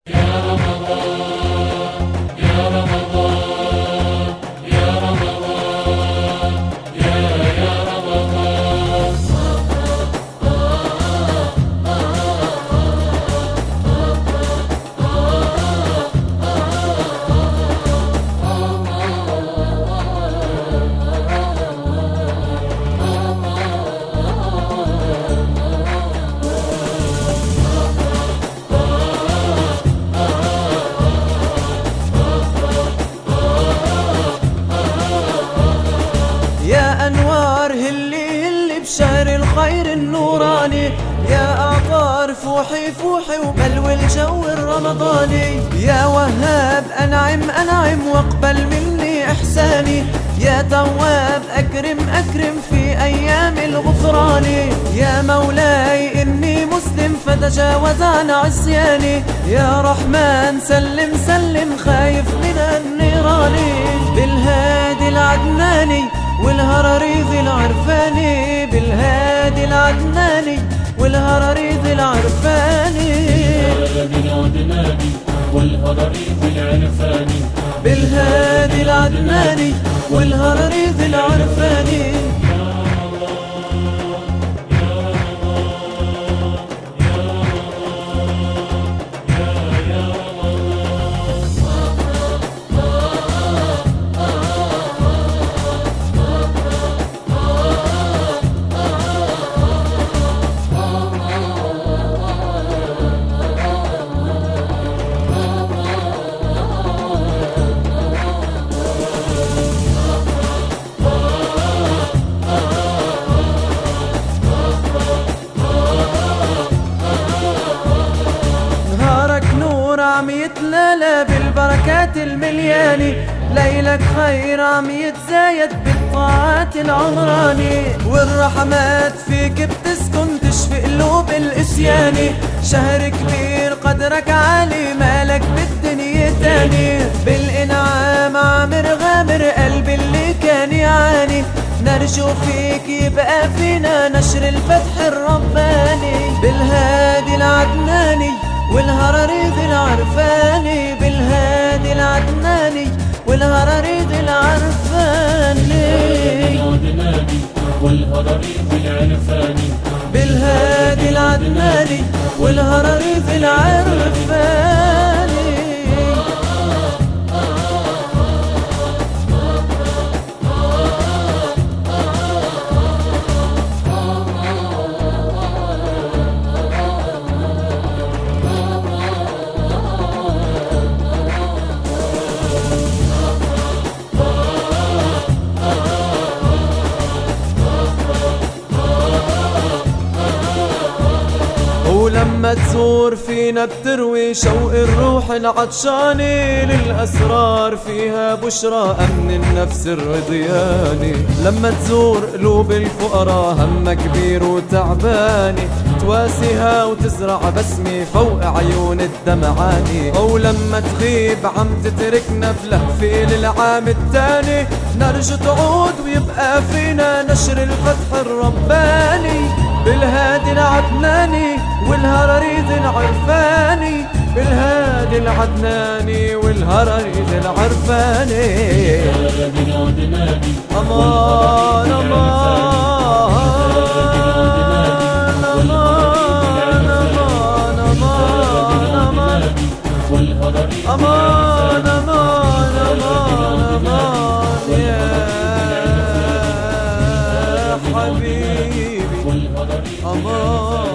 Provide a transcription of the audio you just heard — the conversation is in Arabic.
أنوار هلي بشهر الخير النوراني، يا أعطار فوحي فوحي وبلوي الجو الرمضاني، يا وهاب أنعم واقبل مني إحساني، يا تواب أكرم في أيام الغفران، يا مولاي إني مسلم فتجاوز عن عصياني، يا رحمن سلم خايف من النيران، بالهادي العدناني والهراريض العرفاني، بالهادي العدناني والهراريض العرفاني، والهراريض العرفاني، بالهادي العدناني والهراريض العرفاني. عم يتلالى بالبركات الملياني، ليلك خير عم يتزايد بالطاعات العمراني، والرحمات فيك بتسكن تشفي قلوب الإسياني، شهر كبير قدرك عالي مالك بالدنيا تاني، بالإنعام عامر غامر قلبي اللي كان يعاني، نرجو فيك يبقى فينا نشر الفتح الرباني، بالهادي العدناني والهراريض العرفاني، بالهادي العدناني والهراريض العرفاني، والهراريض العرفاني، بالهادي العدناني والهراريض العرفاني. ولما تزور فينا بتروي شوق الروح العطشاني، للأسرار فيها بشرى أمن النفس الرضياني، لما تزور قلوب الفقراء هم كبير وتعباني، تواسيها وتزرع بسمة فوق عيون الدمعاني، ولما تغيب عم تتركنا بلهفة للعام التاني، نرجو تعود ويبقى فينا نشر الفتح الرباني، بالهادي العدناني والهراريض العرفاني، بالهادي العدناني والهراريض العرفاني. أمان أمان أمان أمان يا حبيبي أمان.